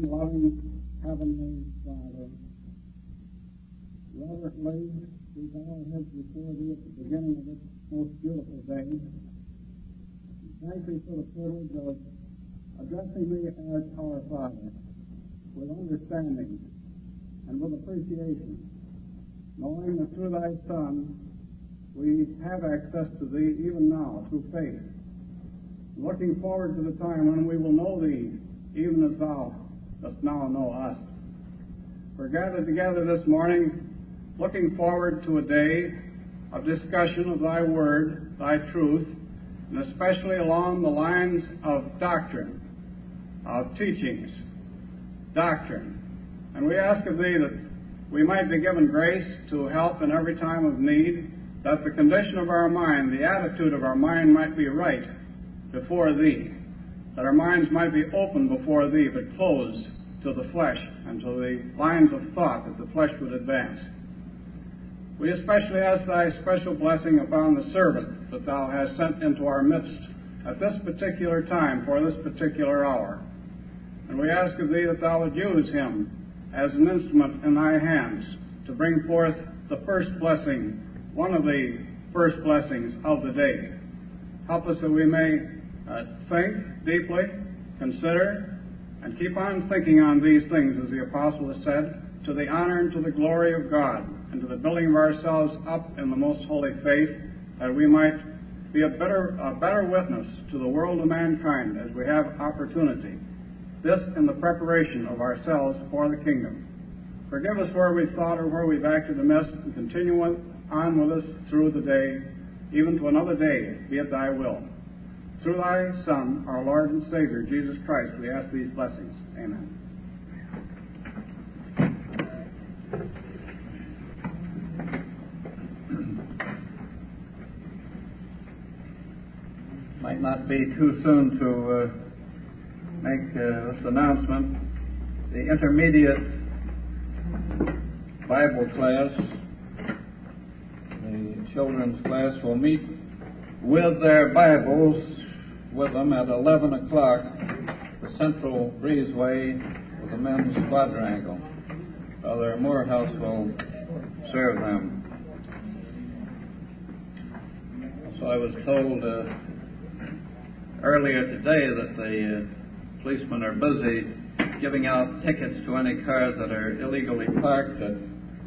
loving Heavenly Father, reverently we bow our heads before Thee at the beginning of this most beautiful day. Thank Thee for the privilege of addressing Thee as our Father with understanding and with appreciation, knowing that through Thy Son we have access to Thee even now through faith, looking forward to the time when we will know Thee even as Thou dost now know us. We're gathered together this morning looking forward to a day of discussion of Thy Word, Thy truth, and especially along the lines of doctrine, of teachings, doctrine. And we ask of Thee that we might be given grace to help in every time of need, that the condition of our mind, the attitude of our mind might be right before Thee, that our minds might be open before Thee, but closed to the flesh and to the lines of thought that the flesh would advance. We especially ask Thy special blessing upon the servant that Thou hast sent into our midst at this particular time, for this particular hour. And we ask of Thee that Thou would use him as an instrument in Thy hands to bring forth the first blessing, one of the first blessings of the day. Help us that we may think deeply, consider, and keep on thinking on these things, as the Apostle has said, to the honor and to the glory of God, and to the building of ourselves up in the most holy faith, that we might be a better witness to the world of mankind as we have opportunity. This in the preparation of ourselves for the kingdom. Forgive us where we thought or where we've acted amiss, and continue on with us through the day, even to another day, be it Thy will. Through Thy Son, our Lord and Savior, Jesus Christ, we ask these blessings. Amen. Might not be too soon to make this announcement. The intermediate Bible class, the children's class, will meet with their Bibles with them at 11 o'clock, the Central Breezeway with the men's quadrangle. Brother Morehouse will serve them. So I was told earlier today that the policemen are busy giving out tickets to any cars that are illegally parked at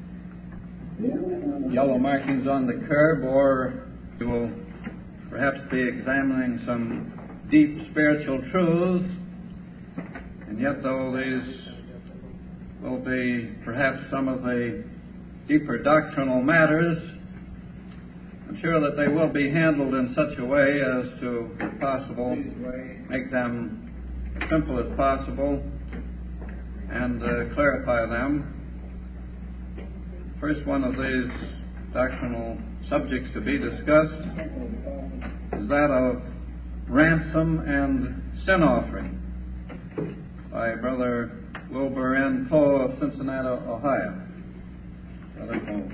yellow markings on the curb, or we will perhaps be examining some deep spiritual truths, and yet though these will be perhaps some of the deeper doctrinal matters, I'm sure that they will be handled in such a way as to, if possible, make them as simple as possible and clarify them. First one of these doctrinal subjects to be discussed is that of ransom and sin offering by Brother Wilbur N. Poe of Cincinnati, Ohio. Brother Poe.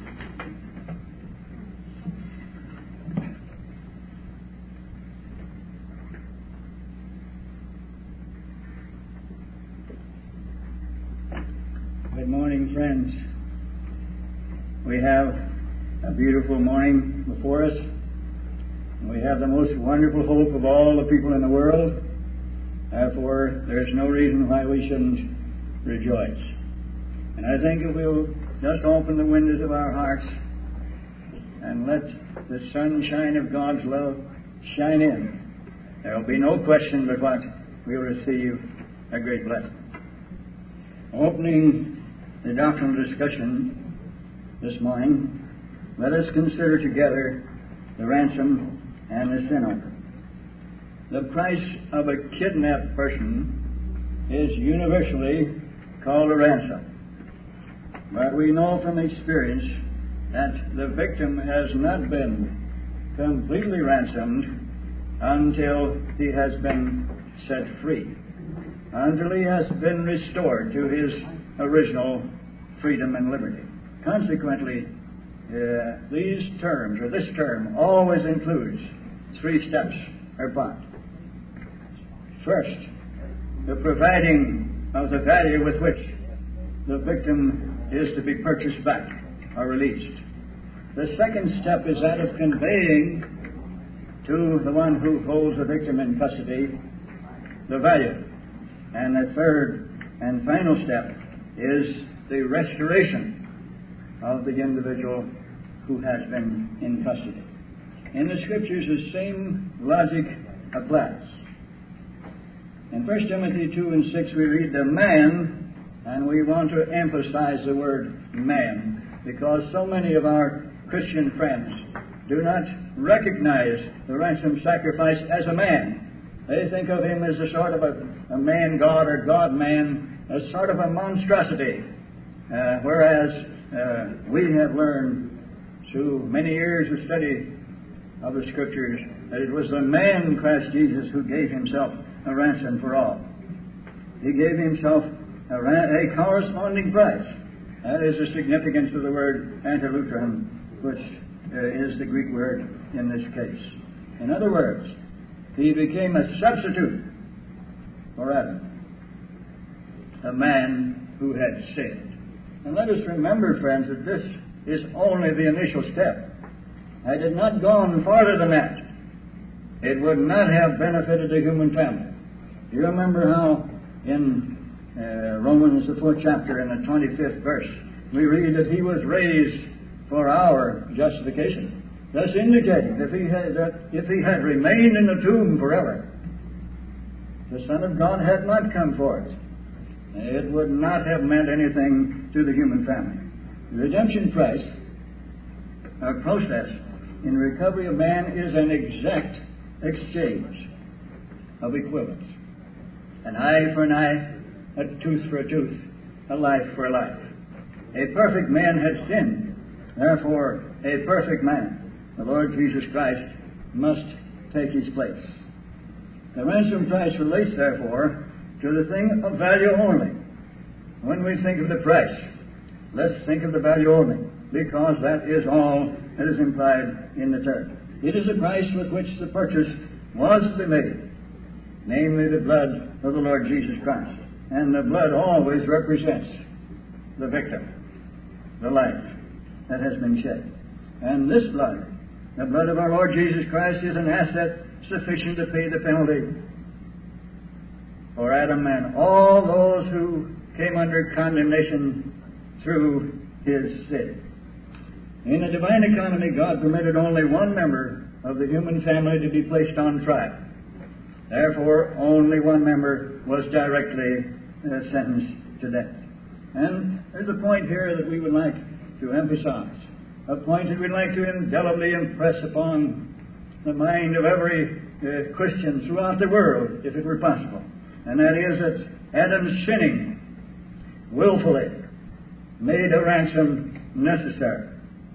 Good morning, friends. We have a beautiful morning before us. We have the most wonderful hope of all the people in the world. Therefore, there's no reason why we shouldn't rejoice. And I think if we'll just open the windows of our hearts and let the sunshine of God's love shine in, there will be no question but what we'll receive a great blessing. Opening the doctrinal discussion this morning, let us consider together the ransom and the sin offering. The price of a kidnapped person is universally called a ransom. But we know from experience that the victim has not been completely ransomed until he has been set free, until he has been restored to his original freedom and liberty. Consequently, these terms, or this term, always includes three steps or part. First, the providing of the value with which the victim is to be purchased back or released. The second step is that of conveying to the one who holds the victim in custody the value. And the third and final step is the restoration of the individual who has been in custody. In the Scriptures, the same logic applies. In 1 Timothy 2 and 6, we read the man, and we want to emphasize the word man, because so many of our Christian friends do not recognize the ransom sacrifice as a man. They think of him as a sort of a man-god or God-man, as sort of a monstrosity, whereas we have learned through many years of study of the Scriptures that it was the man Christ Jesus who gave himself a ransom for all. He gave himself a corresponding price. That is the significance of the word antilutron, which is the Greek word in this case. In other words, he became a substitute for Adam, the man who had sinned. And let us remember, friends, that this is only the initial step. Had it not gone farther than that, it would not have benefited the human family. Do you remember how in Romans, the 4th chapter, in the 25th verse, we read that he was raised for our justification, thus indicating that if he had remained in the tomb forever, the Son of God had not come forth, it would not have meant anything to the human family. The redemption price, or process, in recovery of man is an exact exchange of equivalence. An eye for an eye, a tooth for a tooth, a life for a life. A perfect man had sinned. Therefore, a perfect man, the Lord Jesus Christ, must take his place. The ransom price relates, therefore, to the thing of value only. When we think of the price, let's think of the value only, because that is all that is implied in the term. It is the price with which the purchase was to be made, namely the blood of the Lord Jesus Christ. And the blood always represents the victim, the life that has been shed. And this blood, the blood of our Lord Jesus Christ, is an asset sufficient to pay the penalty for Adam and all those who came under condemnation through his sin. In the divine economy, God permitted only one member of the human family to be placed on trial. Therefore, only one member was directly sentenced to death. And there's a point here that we would like to emphasize, a point that we'd like to indelibly impress upon the mind of every Christian throughout the world, if it were possible. And that is that Adam's sinning willfully made a ransom necessary.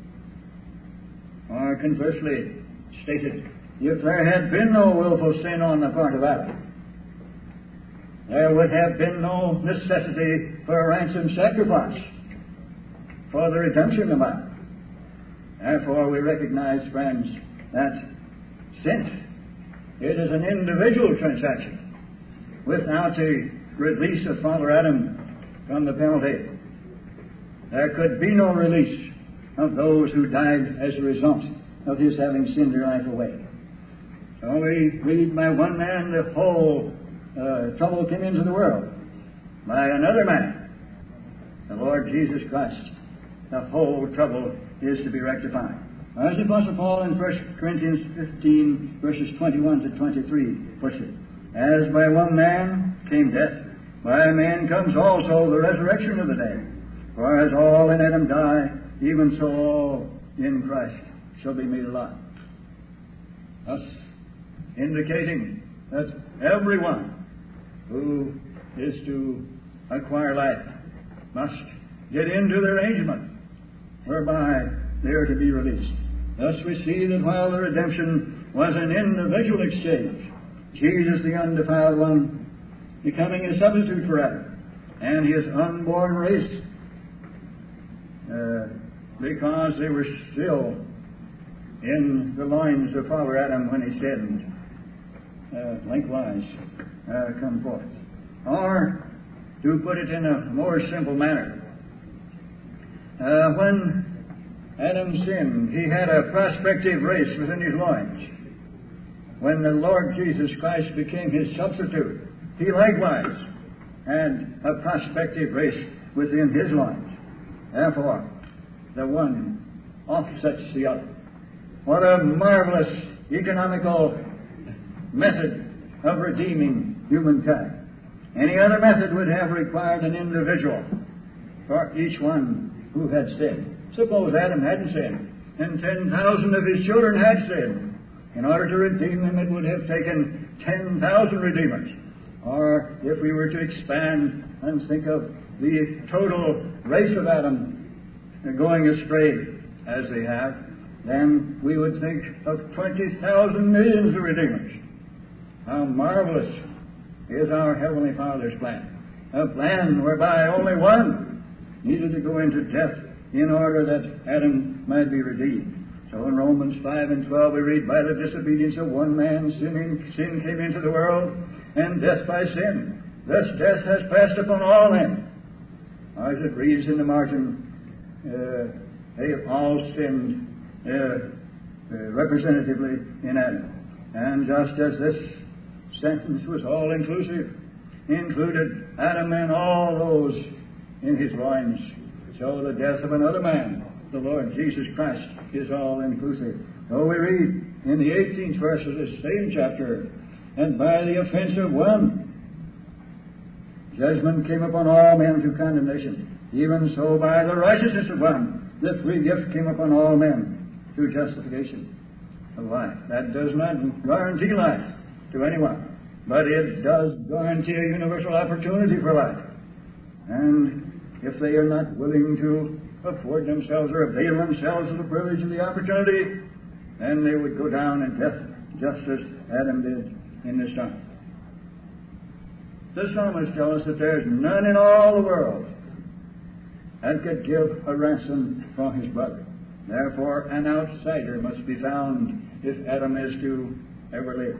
Or conversely stated, if there had been no willful sin on the part of Adam, there would have been no necessity for a ransom sacrifice for the redemption of Adam. Therefore, we recognize, friends, that since it is an individual transaction, without the release of Father Adam from the penalty, there could be no release of those who died as a result of his having sinned their life away. So we read, by one man the whole trouble came into the world. By another man, the Lord Jesus Christ, the whole trouble is to be rectified. As the Apostle Paul in 1 Corinthians 15, verses 21 to 23 puts it, as by one man came death, by a man comes also the resurrection of the dead. For as all in Adam die, even so all in Christ shall be made alive. Thus indicating that everyone who is to acquire life must get into the arrangement whereby they are to be released. Thus we see that while the redemption was an individual exchange, Jesus, the undefiled one, becoming a substitute for Adam and his unborn race, because they were still in the loins of Father Adam when he sinned, likewise come forth. Or To put it in a more simple manner, when Adam sinned, he had a prospective race within his loins. When the Lord Jesus Christ became his substitute, he likewise had a prospective race within his loins. Therefore, the one offsets the other. What a marvelous economical method of redeeming humankind. Any other method would have required an individual for each one who had sinned. Suppose Adam hadn't sinned, and 10,000 of his children had sinned. In order to redeem them, it would have taken 10,000 redeemers. Or if we were to expand and think of the total race of Adam going astray as they have, then we would think of 20,000 millions of redeemers. How marvelous is our Heavenly Father's plan. A plan whereby only one needed to go into death in order that Adam might be redeemed. So in Romans 5 and 12 we read, by the disobedience of one man sin came into the world, and death by sin. Thus death has passed upon all men. Or as it reads in the margin, they have all sinned representatively in Adam. And just as this sentence was all-inclusive, included Adam and all those in his loins, so the death of another man, the Lord Jesus Christ, is all-inclusive. So we read in the 18th verse of this same chapter, and by the offense of one, judgment came upon all men to condemnation. Even so by the righteousness of one, the free gift came upon all men to justification of life. That does not guarantee life to anyone, but it does guarantee a universal opportunity for life. And if they are not willing to afford themselves or avail themselves of the privilege of the opportunity, then they would go down in death, just as Adam did in this time. The psalmist tells us that there's none in all the world that could give a ransom for his brother. Therefore, an outsider must be found if Adam is to ever live.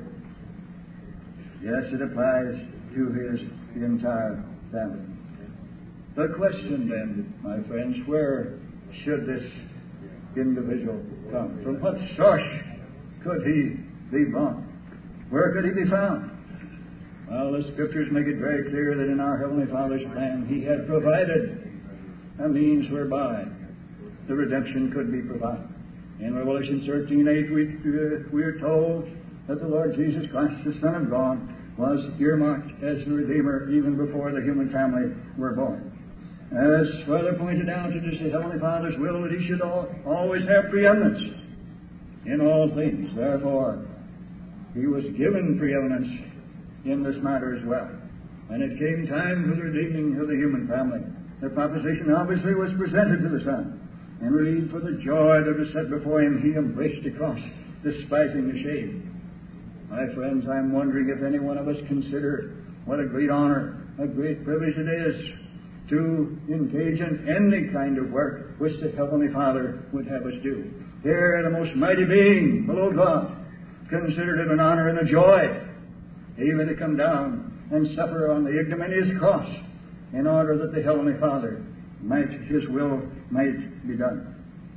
Yes, it applies to his entire family. The question then, my friends, where should this individual come? From what source could he be born? Where could he be found? Well, the Scriptures make it very clear that in our Heavenly Father's plan, He had provided a means whereby the redemption could be provided. In Revelation 13:8, we are told that the Lord Jesus Christ, the Son of God, was earmarked as the Redeemer even before the human family were born. As further pointed out, it is the Heavenly Father's will that He should always have preeminence in all things. Therefore, He was given preeminence in this matter as well. When it came time for the redeeming of the human family, the proposition obviously was presented to the Son. And read, for the joy that was set before Him, He embraced the cross, despising the shame. My friends, I'm wondering if any one of us consider what a great honor, a great privilege it is to engage in any kind of work which the Heavenly Father would have us do. Here, the most mighty being below God considered it an honor and a joy even to come down and suffer on the ignominious cross in order that the Heavenly Father His will might be done.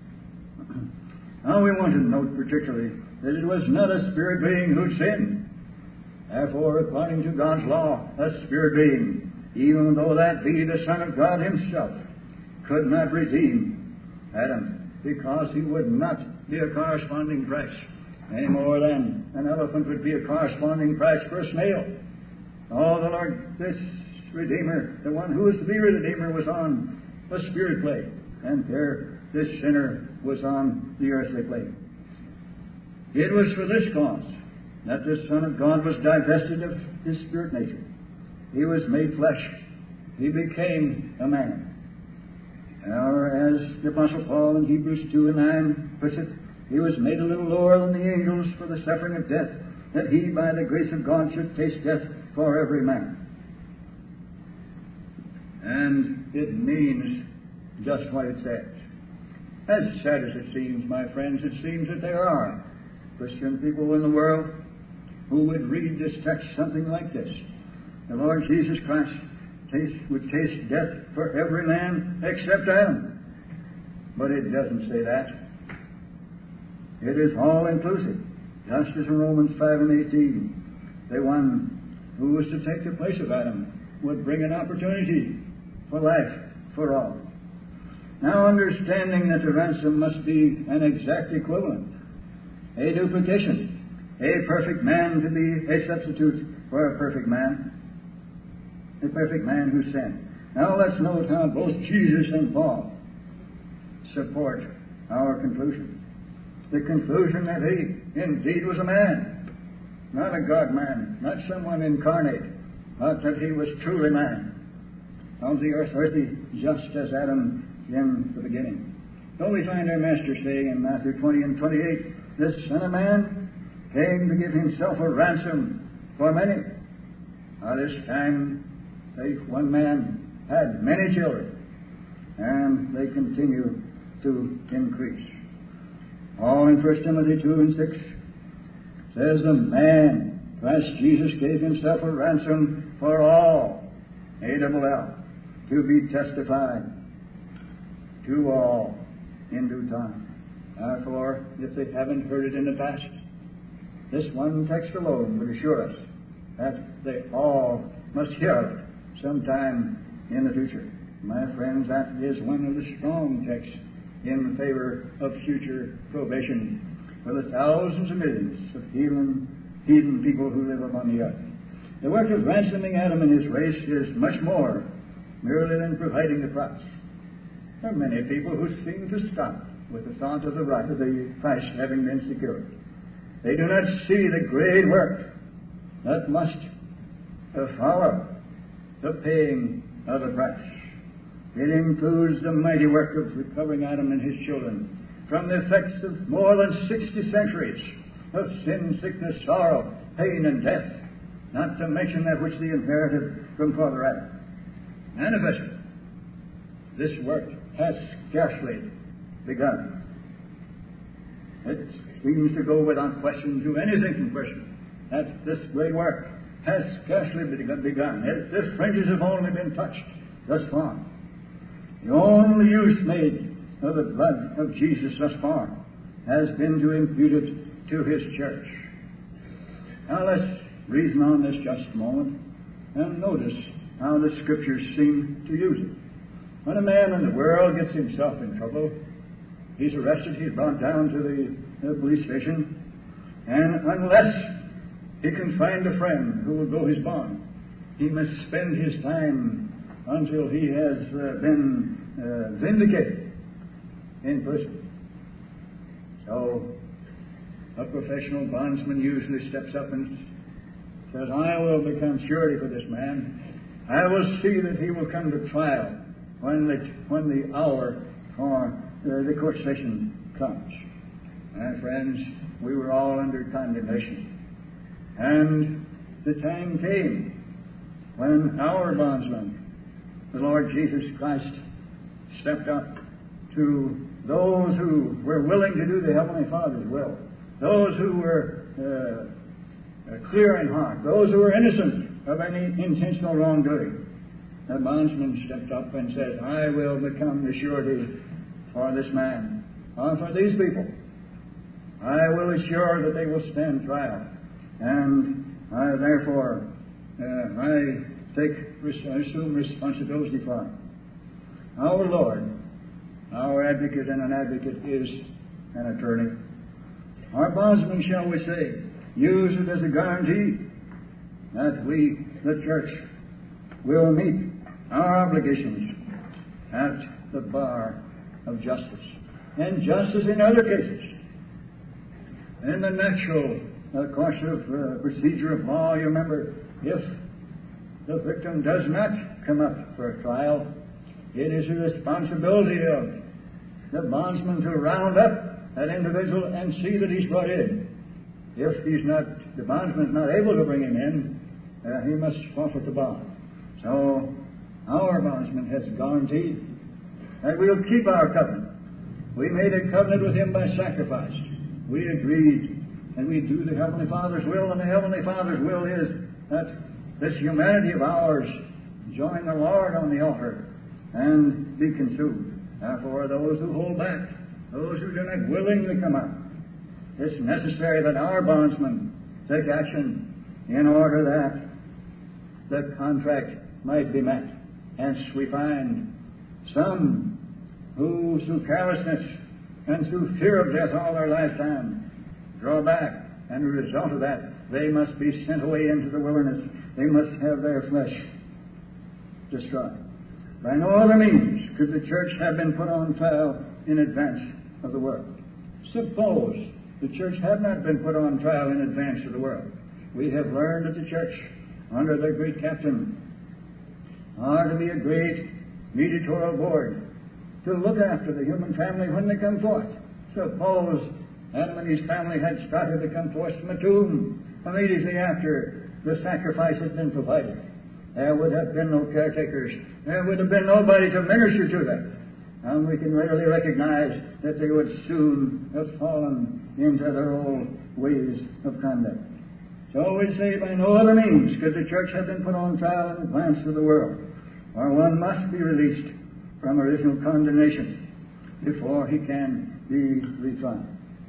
Now we want to note particularly that it was not a spirit being who sinned. Therefore, according to God's law, a spirit being, even though that be the Son of God Himself, could not redeem Adam, because he would not be a corresponding price, any more than an elephant would be a corresponding price for a snail. Oh, the Lord, this Redeemer, the one who was to be Redeemer, was on a spirit plane, and there this sinner was on the earthly plane. It was for this cause that the Son of God was divested of His spirit nature. He was made flesh. He became a man. Or as the Apostle Paul in Hebrews 2:9 puts it, He was made a little lower than the angels for the suffering of death, that He, by the grace of God, should taste death for every man. And it means just what it says. As sad as it seems, my friends, it seems that there are Christian people in the world who would read this text something like this. The Lord Jesus Christ would taste death for every man except Adam. But it doesn't say that. It is all inclusive. Just as in Romans 5:18, the one who was to take the place of Adam would bring an opportunity for life for all. Now, understanding that the ransom must be an exact equivalent, a duplication, a perfect man to be a substitute for a perfect man who sinned. Now let's note how both Jesus and Paul support our conclusion. The conclusion that he indeed was a man, not a God-man, not someone incarnate, but that he was truly man of the earth, earthy, just as Adam in the beginning. So we find our Master saying in Matthew 20 and 28, "This Son of Man came to give himself a ransom for many." By this time, one man had many children, and they continue to increase. All in 1 Timothy 2 and 6 says, "The man, Christ Jesus, gave himself a ransom for all, A-double-L, to be testified to all in due time." Therefore, if they haven't heard it in the past, this one text alone would assure us that they all must hear it sometime in the future. My friends, that is one of the strong texts in favor of future probation for the thousands of millions of heathen people who live upon the earth. The work of ransoming Adam and his race is much more merely than providing the price. There are many people who seem to stop with the thought of the right of the price having been secured. They do not see the great work that must follow the paying of the price. It includes the mighty work of recovering Adam and his children from the effects of more than 60 centuries of sin, sickness, sorrow, pain, and death, not to mention that which they inherited from Father Adam. Manifestly, this work has scarcely begun. It seems to go without question to anything can question that this great work has scarcely begun. The fringes have only been touched thus far. The only use made of the blood of Jesus thus far has been to impute it to His church. Now let's reason on this just a moment and notice how the Scriptures seem to use it. When a man in the world gets himself in trouble, he's arrested, he's brought down to the police station, and unless he can find a friend who will go his bond, he must spend his time until he has been vindicated in prison. So a professional bondsman usually steps up and says, "I will become surety for this man. I will see that he will come to trial when the hour for the court session comes." My friends, we were all under condemnation. And the time came when our bondsman, the Lord Jesus Christ, stepped up to those who were willing to do the Heavenly Father's will, those who were clear in heart, those who were innocent of any intentional wrongdoing. The bondsman stepped up and said, "I will become the surety for this man, or for these people. I will assure that they will stand trial. And therefore, I assume responsibility for it." Our Lord, our advocate, and an advocate is an attorney. Our bondsman, shall we say, use it as a guarantee that we, the church, will meet our obligations at the bar of justice. And just as in other cases, in the natural course of procedure of law, you remember, if the victim does not come up for a trial, it is the responsibility of the bondsman to round up that individual and see that he's brought in. If the bondsman is not able to bring him in, he must forfeit the bond. So our bondsman has guaranteed that we'll keep our covenant. We made a covenant with him by sacrifice. We agreed, and we do the Heavenly Father's will, and the Heavenly Father's will is that this humanity of ours, join the Lord on the altar and be consumed. Therefore, those who hold back, those who do not willingly come out, it's necessary that our bondsmen take action in order that the contract might be met. Hence we find some who, through carelessness and through fear of death all their lifetime, draw back, and as a result of that, they must be sent away into the wilderness. They must have their flesh destroyed. By no other means could the church have been put on trial in advance of the world. Suppose the church had not been put on trial in advance of the world. We have learned that the church, under their great captain, are to be a great mediatorial board to look after the human family when they come forth. Suppose Adam and his family had started to come forth from the tomb immediately after the sacrifice had been provided. There would have been no caretakers. There would have been nobody to minister to them. And we can readily recognize that they would soon have fallen into their old ways of conduct. So we say by no other means could the church have been put on trial in advance of the world, for one must be released from original condemnation before he can be retried.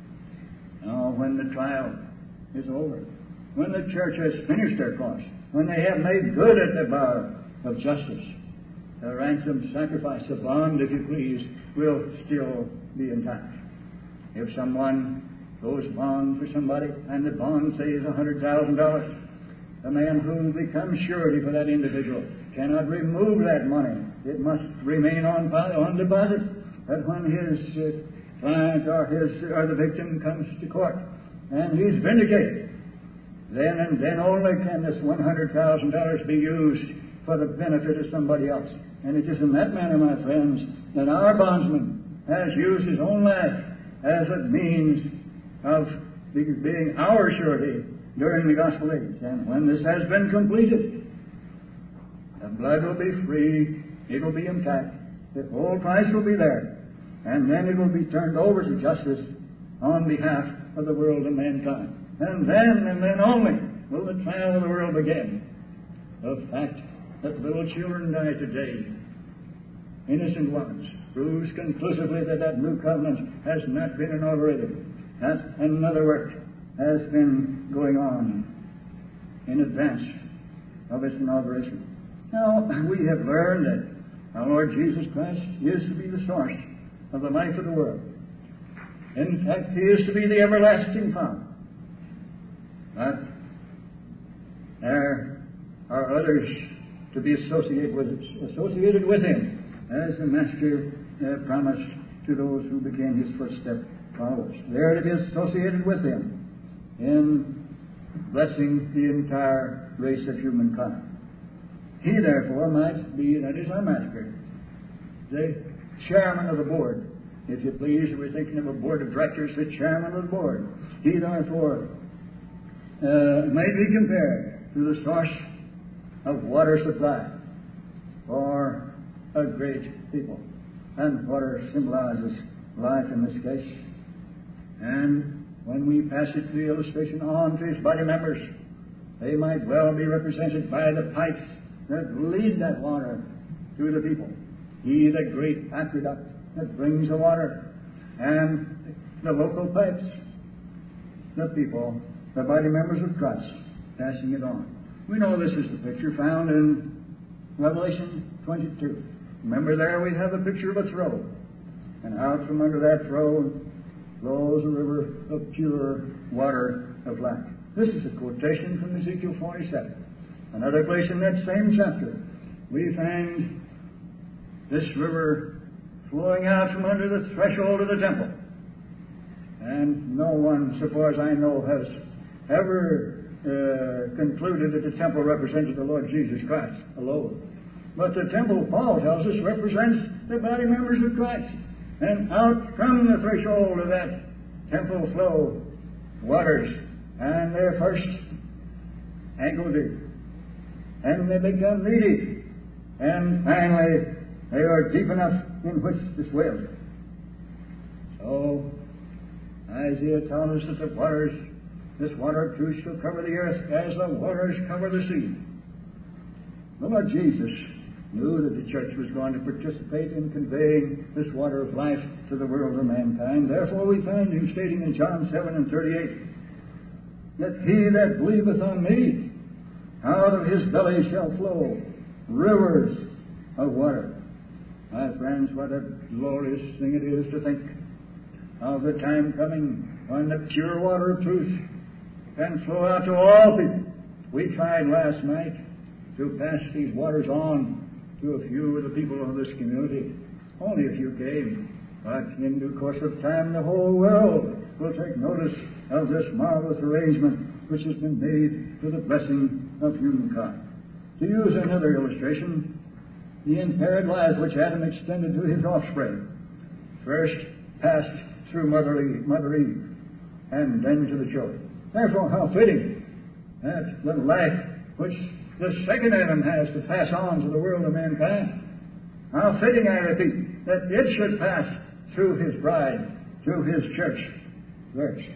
Now, when the trial is over, when the church has finished their course, when they have made good at the bar of justice, the ransom sacrifice, the bond, if you please, will still be intact. If someone goes bond for somebody, and the bond says $100,000, the man who becomes surety for that individual cannot remove that money. It must remain on deposit. But when his client or the victim comes to court and he's vindicated, then and then only can this $100,000 be used for the benefit of somebody else. And it is in that manner, my friends, that our bondsman has used his own life as a means of being our surety during the gospel age. And when this has been completed, the blood will be free, it will be intact, the whole price will be there, and then it will be turned over to justice on behalf of the world and mankind. And then only will the trial of the world begin. The fact that little children die today, innocent ones, proves conclusively that new covenant has not been inaugurated, that another work has been going on in advance of its inauguration. Now, we have learned that our Lord Jesus Christ is to be the source of the life of the world. In fact, He is to be the everlasting Father. But there are others to be associated with Him, as the Master promised to those who became His footstep followers. They are to be associated with Him in blessing the entire race of humankind. He, therefore, might be, that is our Master, the chairman of the board. If you please, if we're thinking of a board of directors, the chairman of the board. He, therefore, might be compared to the source of water supply for a great people. And water symbolizes life in this case. And when we pass it, the illustration on to His body members, they might well be represented by the pipes that lead that water to the people. He, the great aqueduct that brings the water, and the local pipes, the people, the body members of Christ, passing it on. We know this is the picture found in Revelation 22. Remember, there we have a picture of a throne, and out from under that throne flows a river of pure water of life. This is a quotation from Ezekiel 47. Another place in that same chapter, we find this river flowing out from under the threshold of the temple. And no one, so far as I know, has ever concluded that the temple represented the Lord Jesus Christ alone. But the temple, Paul tells us, represents the body members of Christ. And out from the threshold of that temple flow waters, and they're first ankle deep, and they become knee deep, and finally they are deep enough in which to swim. So Isaiah tells us that the waters, this water too shall cover the earth as the waters cover the sea. The Lord Jesus knew that the church was going to participate in conveying this water of life to the world of mankind. Therefore we find him stating in John 7:38, that he that believeth on me, out of his belly shall flow rivers of water. My friends, what a glorious thing it is to think of the time coming when the pure water of truth can flow out to all people. We tried last night to pass these waters on to a few of the people of this community. Only a few came. But in due course of time, the whole world will take notice of this marvelous arrangement which has been made to the blessing of humankind. To use another illustration, the impaired life which Adam extended to his offspring first passed through Mother Eve and then to the children. Therefore, how fitting that the life which the second Adam has to pass on to the world of mankind, how fitting, I repeat, that it should pass through his bride, through his church first.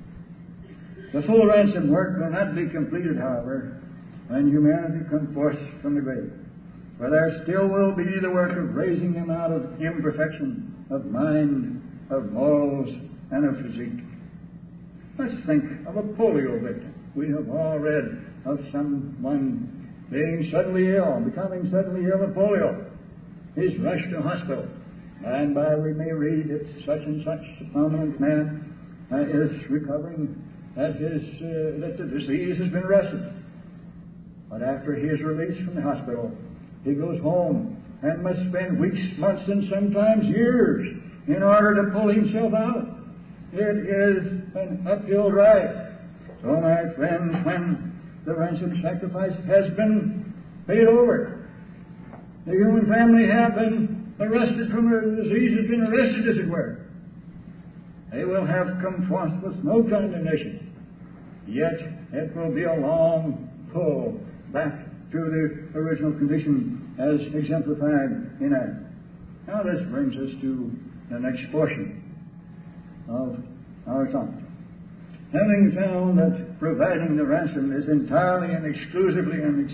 The full ransom work will not be completed, however, when humanity comes forth from the grave. For there still will be the work of raising him out of imperfection, of mind, of morals, and of physique. Let's think of a polio victim. We have all read of someone being suddenly ill, becoming suddenly ill of polio. He's rushed to hospital. By and by we may read that such and such a prominent man is recovering, that the disease has been arrested. But after he is released from the hospital, he goes home and must spend weeks, months, and sometimes years in order to pull himself out. It is an uphill drive. So, my friends, when the ransom sacrifice has been paid over, the human family have been arrested from their disease, has been arrested, as it were. They will have come forth with no condemnation. Yet it will be a long pull back to the original condition as exemplified in Adam. Now this brings us to the next portion of our thought. Having found that providing the ransom is entirely and exclusively and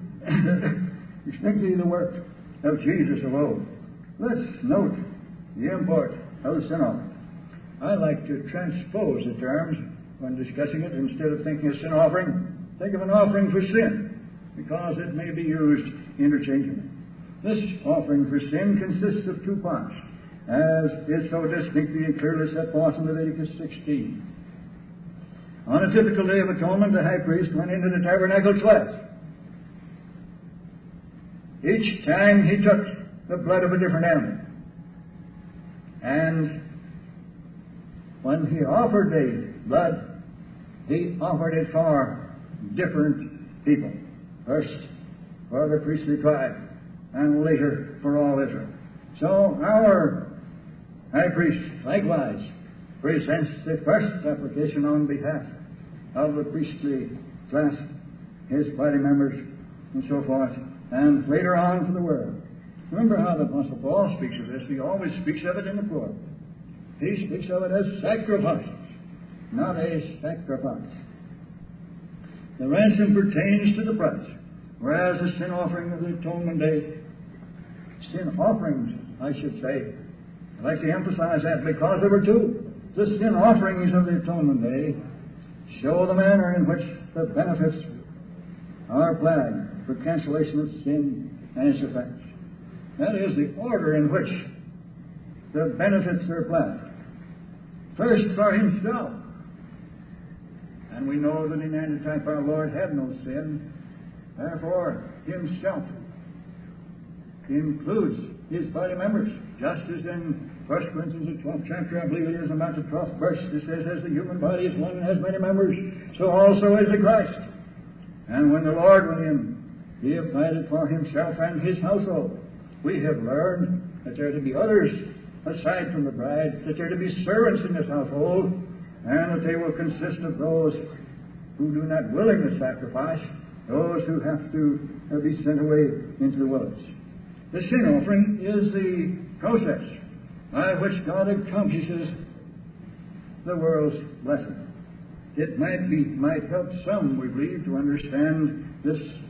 distinctly the work of Jesus alone, let's note the import of the sin offering. I like to transpose the terms when discussing it. Instead of thinking of sin offering, think of an offering for sin, because it may be used interchangeably. This offering for sin consists of two parts, as is so distinctly and clearly set forth in Leviticus 16. On a typical day of atonement, the high priest went into the tabernacle twice. Each time he took the blood of a different animal. And when he offered the blood, he offered it for different people. First for the priestly tribe, and later for all Israel. So our high priest likewise presents the first application on behalf of the priestly class, his body members, and so forth, and later on for the world. Remember how the Apostle Paul speaks of this. He always speaks of it in the plural. He speaks of it as sacrifices, not a sacrifice. The ransom pertains to the price, whereas the sin offering of the atonement day, sin offerings, I should say, I'd like to emphasize that because there were two. The sin offerings of the atonement day show the manner in which the benefits are applied for cancellation of sin and its effects. That is the order in which the benefits are applied. First for himself. And we know that in antitype our Lord had no sin. Therefore, himself includes his body members. Just as in 1 Corinthians, the 12th chapter, I believe it is, about the 12th verse, it says, as the human body is one and has many members, so also is the Christ. And when the Lord went in, he applied it for himself and his household. We have learned that there are to be others aside from the bride, that there are to be servants in this household, and that they will consist of those who do not willingly sacrifice, those who have to be sent away into the wilderness. The sin offering is the process by which God accomplishes the world's blessing. It might help some, we believe, to understand this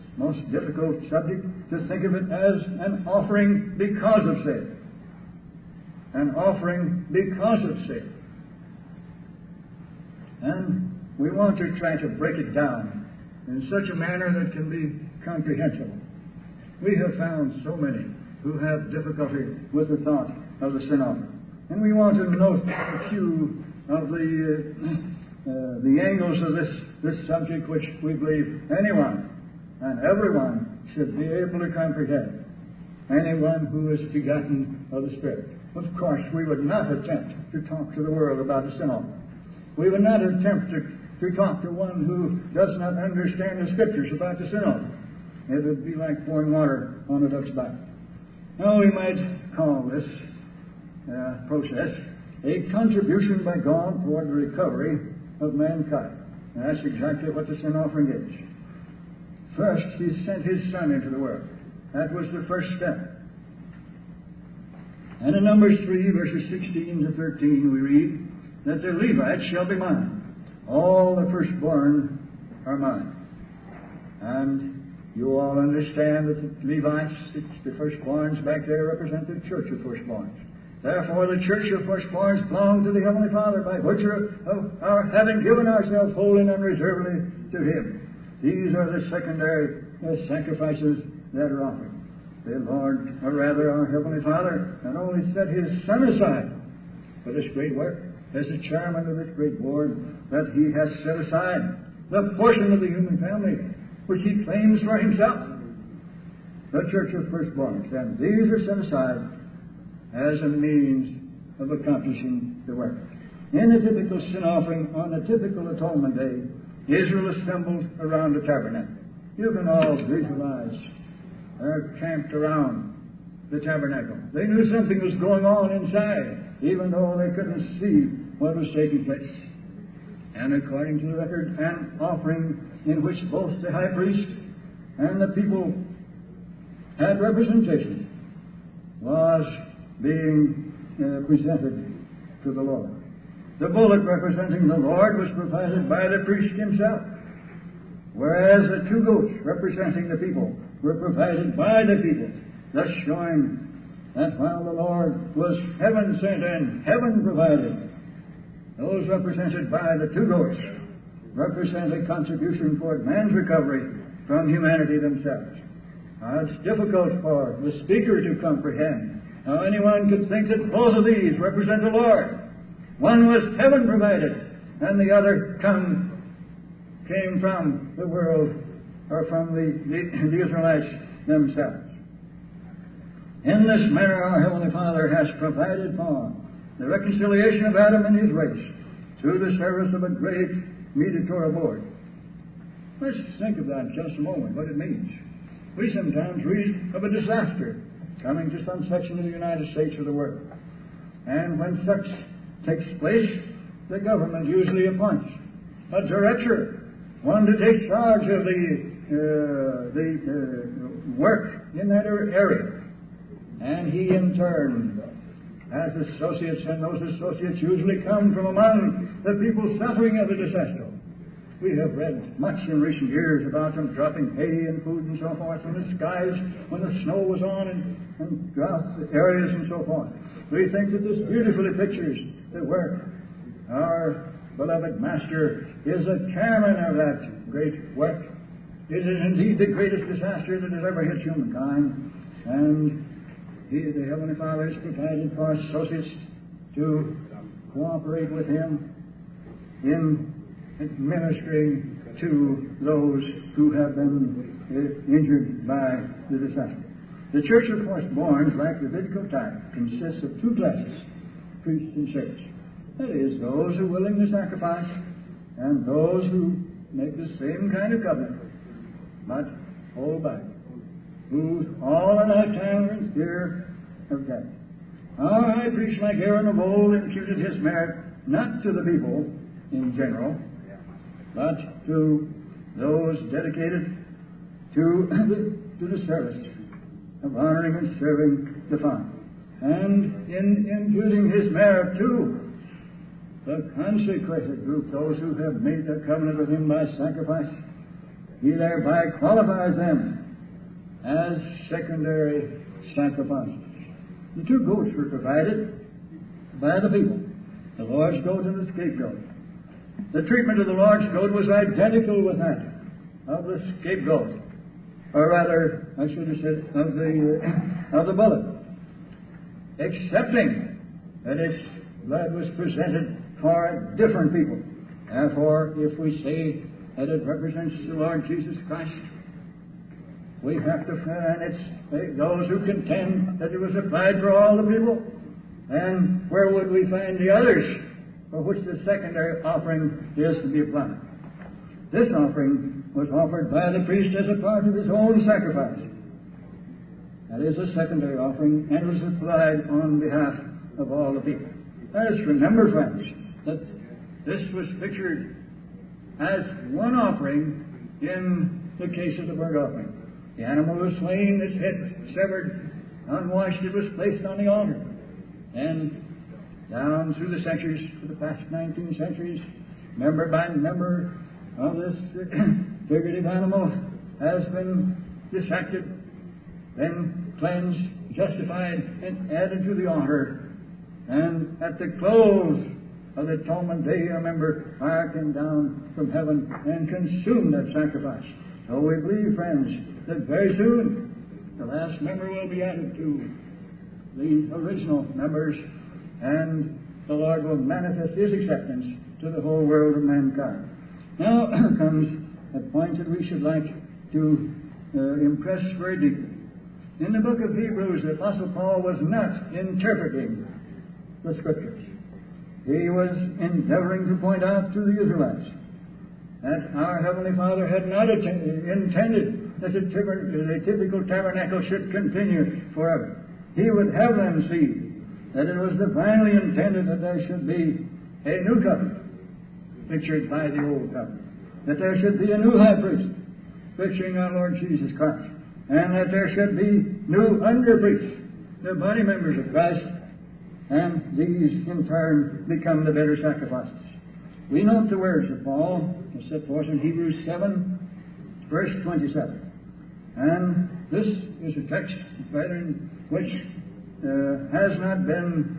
most difficult subject, to think of it as an offering because of sin. An offering because of sin. And we want to try to break it down in such a manner that can be comprehensible. We have found so many who have difficulty with the thought of the sin offering. And we want to note a few of the angles of this subject which we believe anyone and everyone should be able to comprehend. Anyone who is begotten of the Spirit. Of course, we would not attempt to talk to the world about the sin offering. We would not attempt to talk to one who does not understand the Scriptures about the sin offering. It would be like pouring water on a duck's back. Now, we might call this process a contribution by God toward the recovery of mankind. And that's exactly what the sin offering is. First, He sent His Son into the world. That was the first step. And in Numbers 3, verses 16 to 13, we read that the Levites shall be mine. All the firstborn are mine. And you all understand that the Levites, the firstborns back there, represent the church of firstborns. Therefore, the church of firstborns belong to the Heavenly Father by virtue of our having given ourselves wholly and unreservedly to Him. These are the secondary sacrifices that are offered. The Lord, or rather our Heavenly Father, not only set His Son aside for this great work, as the chairman of this great board, that He has set aside the portion of the human family which He claims for Himself, the church of firstborns. And these are set aside as a means of accomplishing the work. In a typical sin offering on a typical atonement day, Israel assembled around the tabernacle. You can all visualize. They're camped around the tabernacle. They knew something was going on inside, even though they couldn't see what was taking place. And according to the record, an offering in which both the high priest and the people had representation was being presented to the Lord. The bullock representing the Lord was provided by the priest himself, whereas the two goats representing the people were provided by the people, thus showing that while the Lord was heaven sent and heaven provided, those represented by the two goats represent a contribution toward man's recovery from humanity themselves. Now, it's difficult for the speaker to comprehend how anyone could think that both of these represent the Lord. One was heaven provided, and the other came from the world, or from the Israelites themselves. In this manner, our Heavenly Father has provided for the reconciliation of Adam and his race through the service of a great mediatorial board. Let's think of that just a moment, what it means. We sometimes read of a disaster coming to some section of the United States or the world. And when such takes place, the government usually appoints a director, one to take charge of the work in that area. And he in turn has associates, and those associates usually come from among the people suffering of the disaster. We have read much in recent years about them dropping hay and food and so forth from the skies when the snow was on and drought areas and so forth. We think that this beautifully pictures the work. Our beloved Master is the chairman of that great work. It is indeed the greatest disaster that has ever hit humankind. And the Heavenly Father has provided for associates to cooperate with Him in ministering to those who have been injured by the disaster. The church of firstborns, like Levitical type, consists of two classes, priests and saints. That is, those who are willing to sacrifice and those who make the same kind of covenant, but hold back, who all in that time are in fear of death. Our high priest, like Aaron of old, imputed his merit not to the people in general, but to those dedicated to the service of honoring and serving the Father. And in imputing his merit to the consecrated group, those who have made their covenant with Him by sacrifice, He thereby qualifies them as secondary sacrifices. The two goats were provided by the people, the Lord's goat and the scapegoat. The treatment of the Lord's goat was identical with that of the scapegoat, or rather, I should have said, of the bullock, excepting that its blood was presented for different people. Therefore, if we say that it represents the Lord Jesus Christ, we have to find it's those who contend that it was applied for all the people. And where would we find the others for which the secondary offering is to be applied? This offering was offered by the priest as a part of his own sacrifice. That is a secondary offering, and was applied on behalf of all the people. Let us remember, friends, that this was pictured as one offering in the case of the burnt offering. The animal was slain, its head severed, unwashed, it was placed on the altar. And down through the centuries, for the past 19 centuries, member by member of this figurative animal has been dissected, then cleansed, justified, and added to the altar. And at the close of the atonement day, a member fire came down from heaven and consumed that sacrifice. So we believe, friends, that very soon the last member will be added to the original members, and the Lord will manifest His acceptance to the whole world of mankind. Now comes a point that we should like to impress very deeply. In the book of Hebrews, the Apostle Paul was not interpreting the Scriptures. He was endeavoring to point out to the Israelites that our Heavenly Father had not intended that the typical tabernacle should continue forever. He would have them see that it was divinely intended that there should be a new covenant, pictured by the old covenant, that there should be a new high priest, picturing our Lord Jesus Christ, and that there should be new under-priests, the body members of Christ, and these in turn become the better sacrifices. We note the words of Paul as set forth in Hebrews 7, verse 27. And this is a text, brethren, which has not been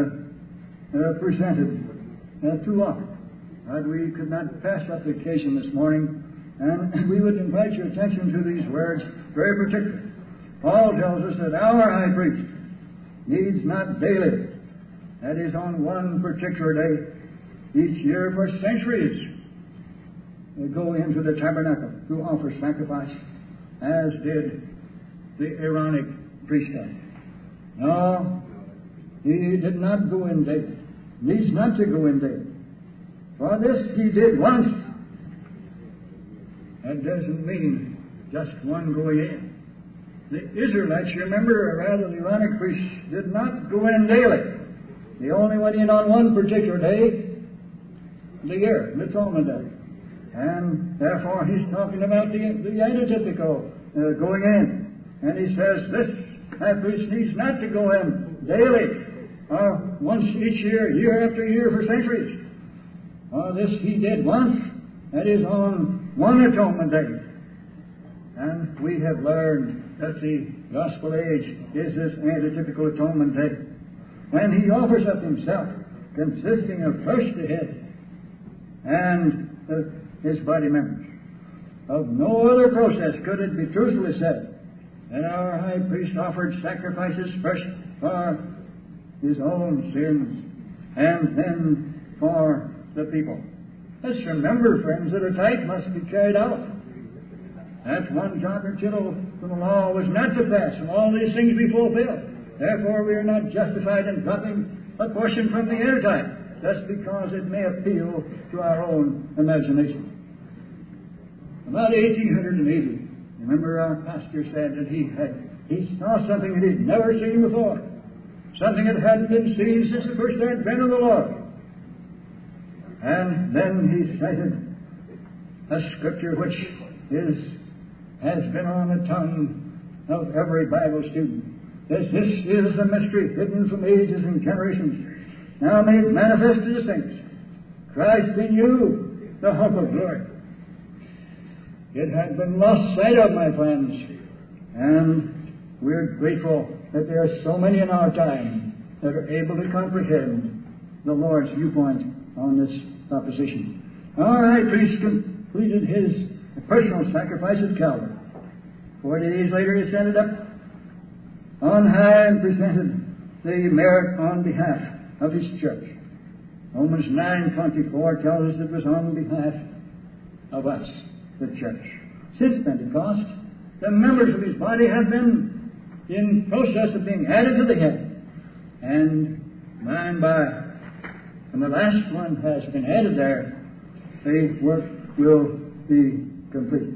presented too often. But we could not pass up the occasion this morning, and we would invite your attention to these words very particularly. Paul tells us that our high priest needs not daily, that is, on one particular day each year for centuries, go into the tabernacle to offer sacrifice, as did the Aaronic priesthood. No, he did not go in daily. Needs not to go in daily. For this he did once. That doesn't mean just one going in. The Israelites, you remember, or rather the Aaronic priests, did not go in daily. They only went in on one particular day of the year, the atonement day. And therefore he's talking about the antitypical going in. And he says this high priest needs not to go in daily, or once each year, year after year for centuries. This he did once, that is on one atonement day. And we have learned that the gospel age is this antitypical atonement day, when he offers up himself, consisting of first the head and his body members. Of no other process could it be truthfully said that our high priest offered sacrifices first for his own sins and then for the people. Let's remember, friends, that a tithe must be carried out. That one jot or tittle from the law was not to pass, and all these things be fulfilled. Therefore, we are not justified in dropping a portion from the inner tithe, just because it may appeal to our own imagination. About 1880, remember our pastor said that he saw something that he'd never seen before, something that hadn't been seen since the first advent of the Lord. And then he cited a scripture which has been on the tongue of every Bible student. This is the mystery hidden from ages and generations, now made manifest to the saints. Christ in you, the hope of glory. It had been lost sight of, my friends. And we're grateful that there are so many in our time that are able to comprehend the Lord's viewpoint on this proposition. Our high priest completed his personal sacrifice at Calvary. 40 days later he ascended up on high and presented the merit on behalf of his church. Romans 9:24 tells us it was on behalf of us, the church. Since Pentecost, the members of his body have been in process of being added to the head. And by and by, when the last one has been added there, the work will be complete.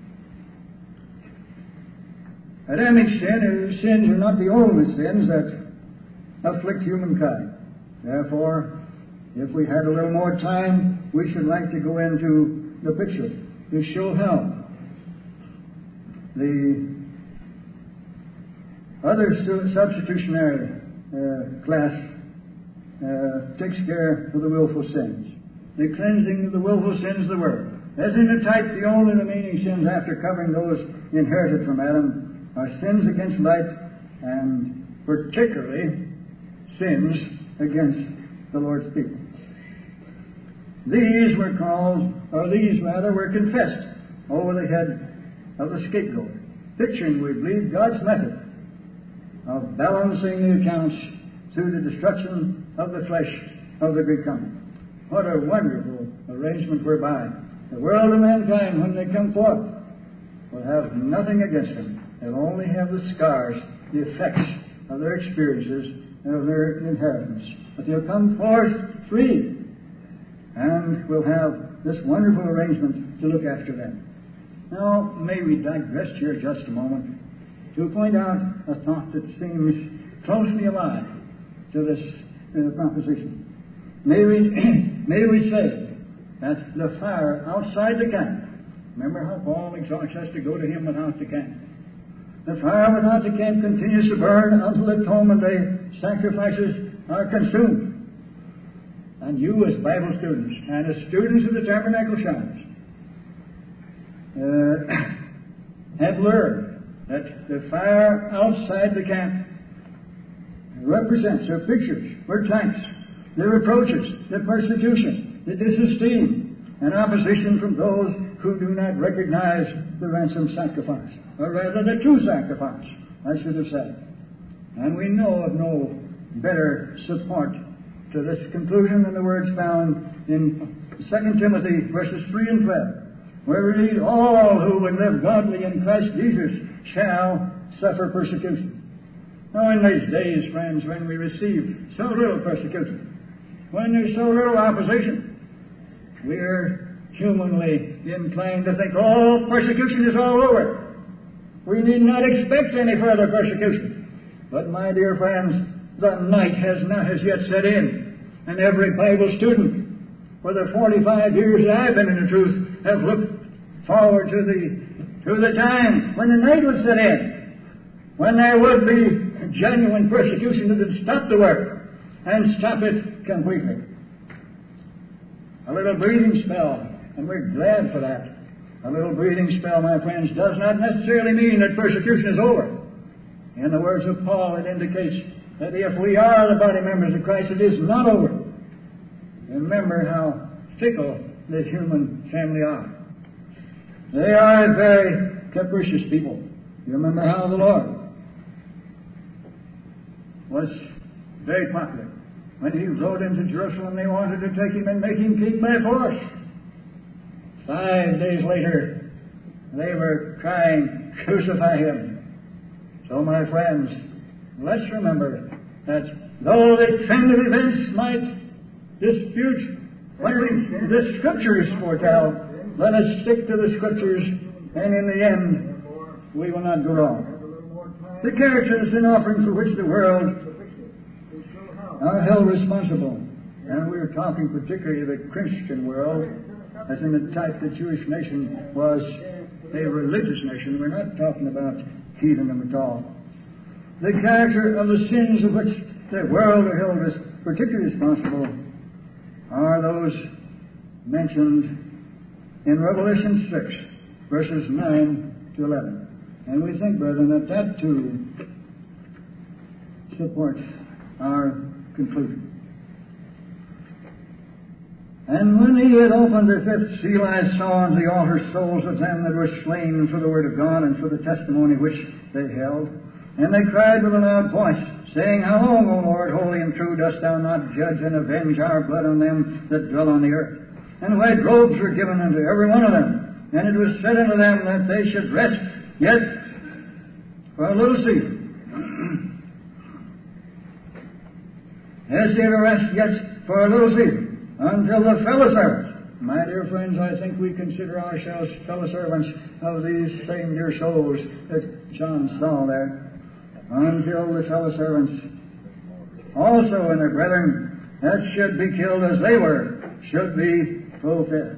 Adamic sins are not the only sins that afflict humankind. Therefore, if we had a little more time, we should like to go into the picture to show how the other substitutionary class takes care of the willful sins. The cleansing of the willful sins of the world. As in the type, the only remaining sins after covering those inherited from Adam are sins against light, and particularly sins against the Lord's people. These were confessed over the head of the scapegoat, picturing, we believe, God's method of balancing the accounts through the destruction of the flesh of the great coming. What a wonderful arrangement whereby the world of mankind, when they come forth, will have nothing against them. They'll only have the scars, the effects of their experiences and of their inheritance. But they'll come forth free, and we'll have this wonderful arrangement to look after them. Now, may we digress here just a moment to point out a thought that seems closely allied to this proposition. May we say that the fire outside the camp, remember how Paul exhorts us to go to him without the camp. The fire without the camp continues to burn until the atonement day sacrifices are consumed. And you, as Bible students and as students of the Tabernacle Shrines, have learned that the fire outside the camp represents, or pictures, or types, the reproaches, the persecution, the disesteem, and opposition from those who do not recognize the ransom sacrifice, or rather the true sacrifice, I should have said. And we know of no better support to this conclusion than the words found in 2 Timothy verses 3 and 12, where we read, all who would live godly in Christ Jesus shall suffer persecution. Now in these days, friends, when we receive so little persecution, when there's so little opposition, we're humanly inclined to think, oh, persecution is all over. We need not expect any further persecution. But my dear friends, the night has not as yet set in. And every Bible student, for the 45 years that I've been in the truth, have looked forward to the time when the night would set in, when there would be genuine persecution that would stop the work and stop it completely. A little breathing spell, and we're glad for that. A little breathing spell, my friends, does not necessarily mean that persecution is over. In the words of Paul, it indicates that if we are the body members of Christ, it is not over. Remember how fickle the human family are. They are a very capricious people. You remember how the Lord was very popular. When he rode into Jerusalem, they wanted to take him and make him king by force. 5 days later, they were crying, crucify him. So, my friends, let's remember that though the trend of events might dispute what the Scriptures foretell, let us stick to the Scriptures, and in the end, we will not go wrong. The characters and offerings for which the world are held responsible, and we are talking particularly of the Christian world, as in the type the Jewish nation was a religious nation. We're not talking about heathendom at all. The character of the sins of which the world are held as particularly responsible are those mentioned in Revelation 6 verses 9 to 11. And we think, brethren, that that too supports our conclusion. And when he had opened the fifth seal, I saw on the altar souls of them that were slain for the word of God and for the testimony which they held. And they cried with a loud voice, saying, How long, O Lord, holy and true, dost thou not judge and avenge our blood on them that dwell on the earth? And white robes were given unto every one of them. And it was said unto them that they should rest yet for a little season. As they rest yet for a little season, until the fellow servants. My dear friends, I think we consider ourselves fellow servants of these same dear souls that John saw there. Until the fellow servants also and their brethren that should be killed as they were should be fulfilled.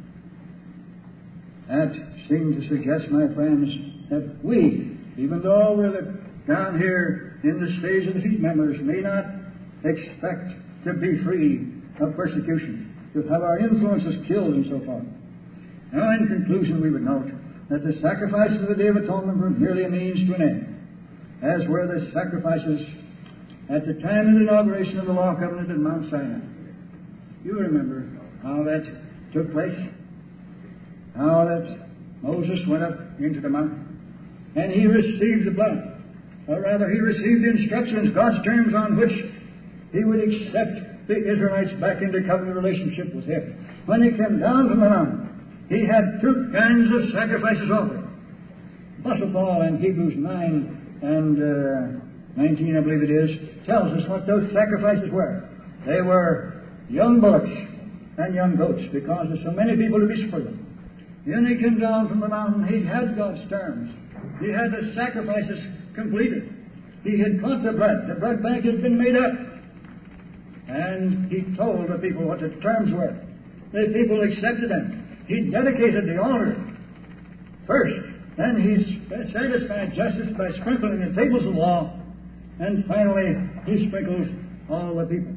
That seems to suggest, my friends, that we, even though we're down here in the stage of the feet members, may not expect to be free of persecution, to have our influences killed and so forth. Now, in conclusion, we would note that the sacrifices of the Day of Atonement were merely a means to an end, as were the sacrifices at the time of the inauguration of the Law Covenant at Mount Sinai. You remember how that took place? How that Moses went up into the mountain, and he received the blood, or rather he received the instructions, God's terms on which he would accept the Israelites back into covenant relationship with him. When he came down from the mountain, he had two kinds of sacrifices offered. Apostle Paul in Hebrews 9 and 19, I believe it is, tells us what those sacrifices were. They were young bullocks and young goats, because there's so many people to be sprinkled. When he came down from the mountain, he had God's terms. He had the sacrifices completed. He had caught the blood. The blood bank had been made up. And he told the people what the terms were. The people accepted them. He dedicated the altar first. Then he satisfied justice by sprinkling the tables of law. And finally, he sprinkles all the people.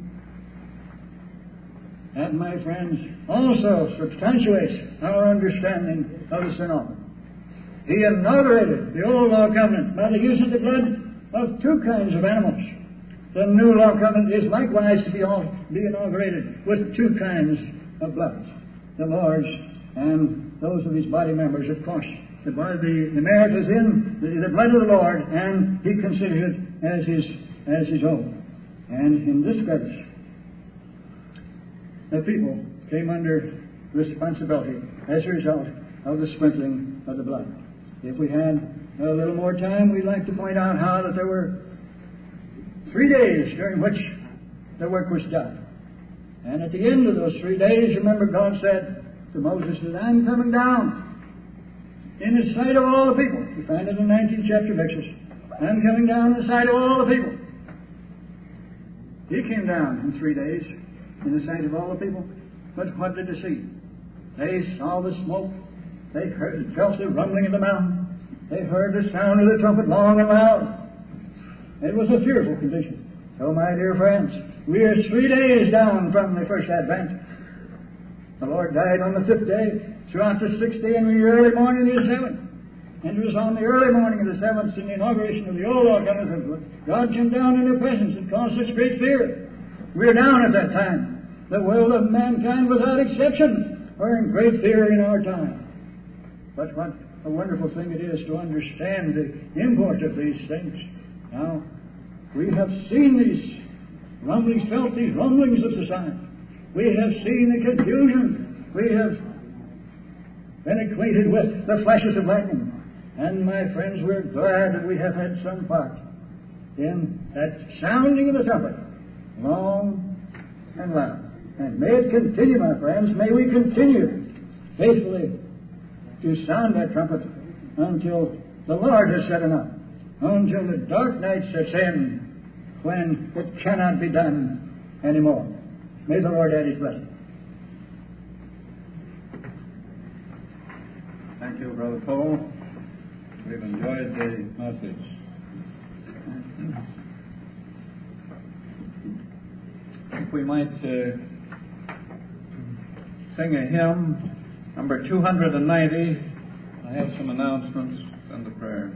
That, my friends, also substantiates our understanding of the sin offering. He inaugurated the old law covenant by the use of the blood of two kinds of animals. The new law covenant is likewise to be inaugurated with two kinds of bloods, the Lord's and those of his body members. Of course, the merit is in the blood of the Lord, and he considers it as his own. And in this case, the people came under responsibility as a result of the sprinkling of the blood. If we had a little more time, we'd like to point out how that there were 3 days during which the work was done. And at the end of those 3 days, remember, God said to Moses that I'm coming down in the sight of all the people. You find it in the 19th chapter of Exodus. I'm coming down in the sight of all the people. He came down in 3 days in the sight of all the people. But what did they see? They saw the smoke. They felt the rumbling of the mountain. They heard the sound of the trumpet long and loud. It was a fearful condition. So, my dear friends, we are 3 days down from the first advent. The Lord died on the 5th day, throughout the 6th day, and the early morning of the 7th. And it was on the early morning of the 7th, in the inauguration of the old law covenant, God came down in their presence and caused such great fear. We are down at that time. The world of mankind, without exception, are in great fear in our time. But what a wonderful thing it is to understand the import of these things. Now, we have seen these rumblings, felt these rumblings of society. We have seen the confusion. We have been acquainted with the flashes of lightning. And, my friends, we're glad that we have had some part in that sounding of the trumpet, long and loud. And may it continue, my friends, may we continue faithfully to sound that trumpet until the Lord has said enough, until the dark night sets in, when it cannot be done anymore. May the Lord add his blessing. Thank you, Brother Paul. We've enjoyed the message. If we might sing a hymn, number 290, I have some announcements and the prayer.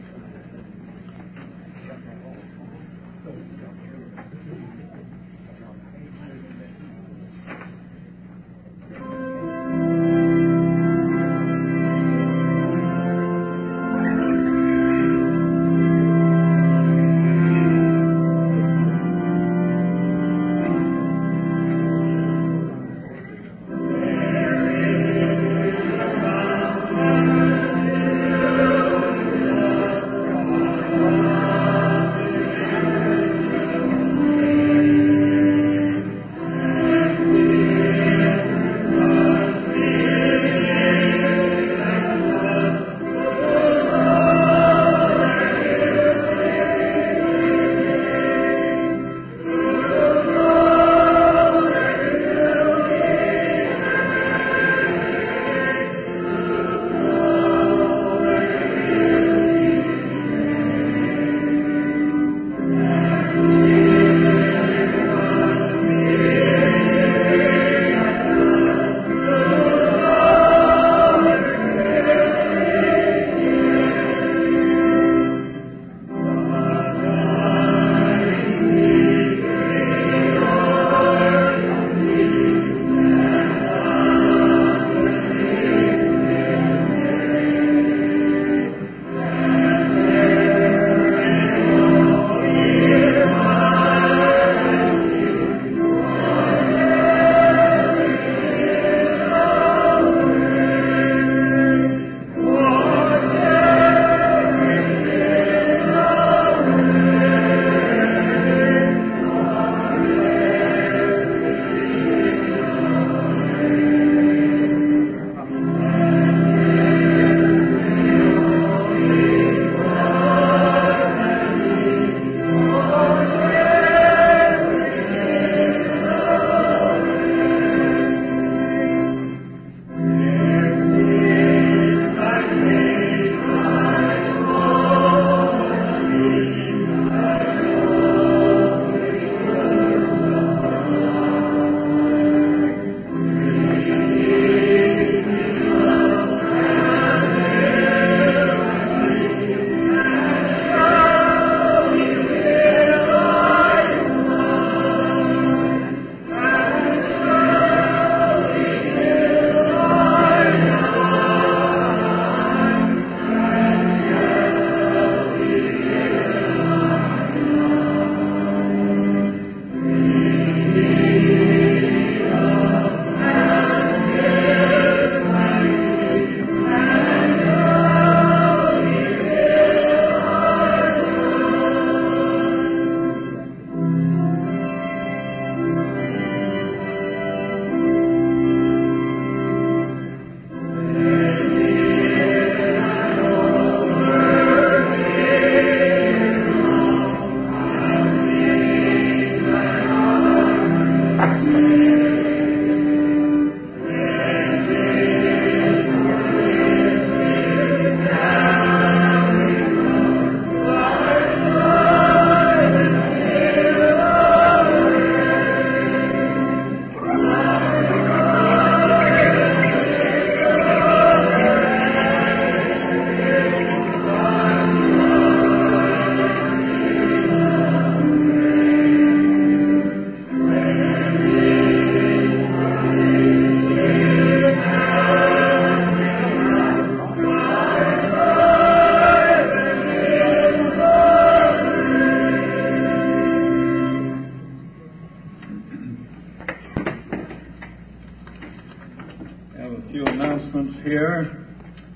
here,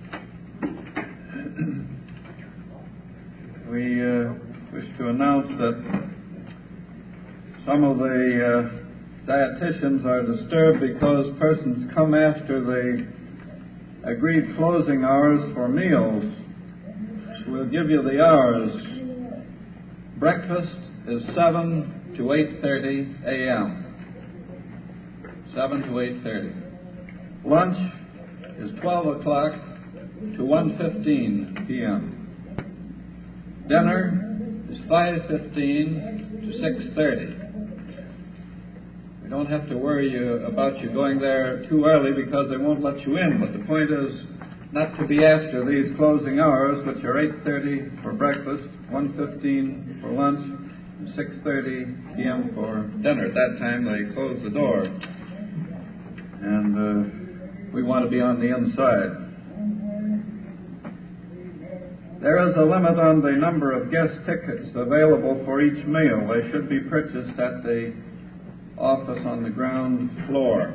we wish to announce that some of the dietitians are disturbed because persons come after the agreed closing hours for meals. So we'll give you the hours. Breakfast is 7 to 8:30 a.m. 7 to 8:30. Lunch is 12 o'clock to 1:15 p.m. Dinner is 5:15 to 6:30. We don't have to worry about you going there too early because they won't let you in, but the point is not to be after these closing hours, which are 8:30 for breakfast, 1:15 for lunch, and 6:30 p.m. for dinner. At that time, they close the door. And we want to be on the inside. There is a limit on the number of guest tickets available for each meal. They should be purchased at the office on the ground floor.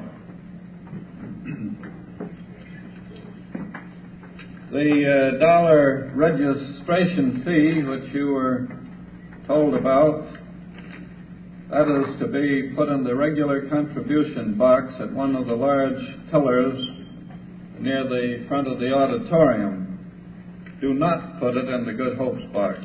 The dollar registration fee, which you were told about, that is to be put in the regular contribution box at one of the large pillars near the front of the auditorium. Do not put it in the Good Hopes box.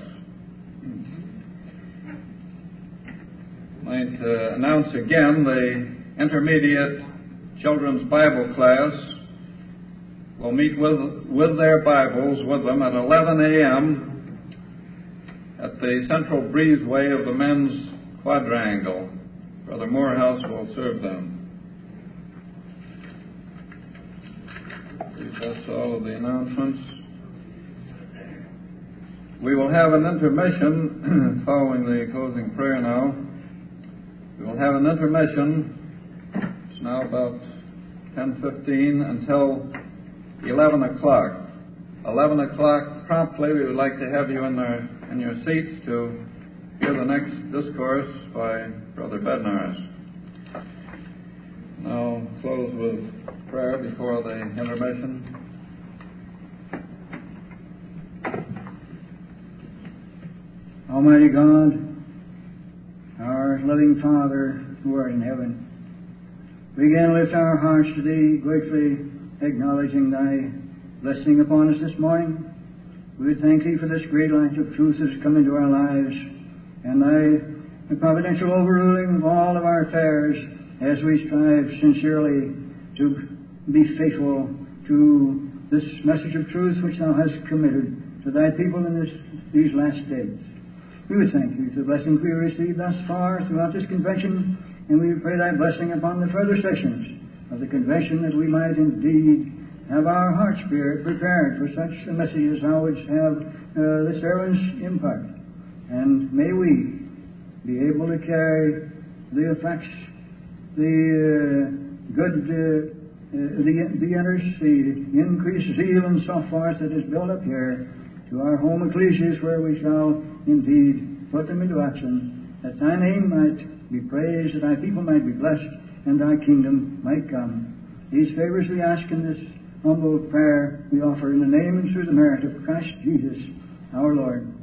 I'd like to announce again the intermediate children's Bible class will meet with their Bibles with them at 11 a.m. at the central breezeway of the men's quadrangle. Brother Morehouse will serve them. That's all of the announcements. We will have an intermission following the closing prayer now. We will have an intermission. It's now about 10:15 until 11 o'clock. 11 o'clock promptly, we would like to have you in your seats to hear the next discourse by Brother Bednarz. Now close with prayer before the intermission. Almighty God, our loving Father who art in heaven, we again lift our hearts to Thee, gratefully acknowledging Thy blessing upon us this morning. We thank Thee for this great light of truth that has come into our lives, and Thy providential overruling of all of our affairs as we strive sincerely to be faithful to this message of truth which Thou hast committed to Thy people in these last days. We would thank You for the blessings we have received thus far throughout this convention, and we pray Thy blessing upon the further sessions of the convention, that we might indeed have our heart spirit prepared for such a message as Thou wouldst have the servants impart. And may we be able to carry the effects, the increased zeal and so forth that is built up here to our home ecclesias, where we shall indeed put them into action, that Thy name might be praised, that Thy people might be blessed, and Thy kingdom might come. These favors we ask in this humble prayer we offer in the name and through the merit of Christ Jesus our Lord.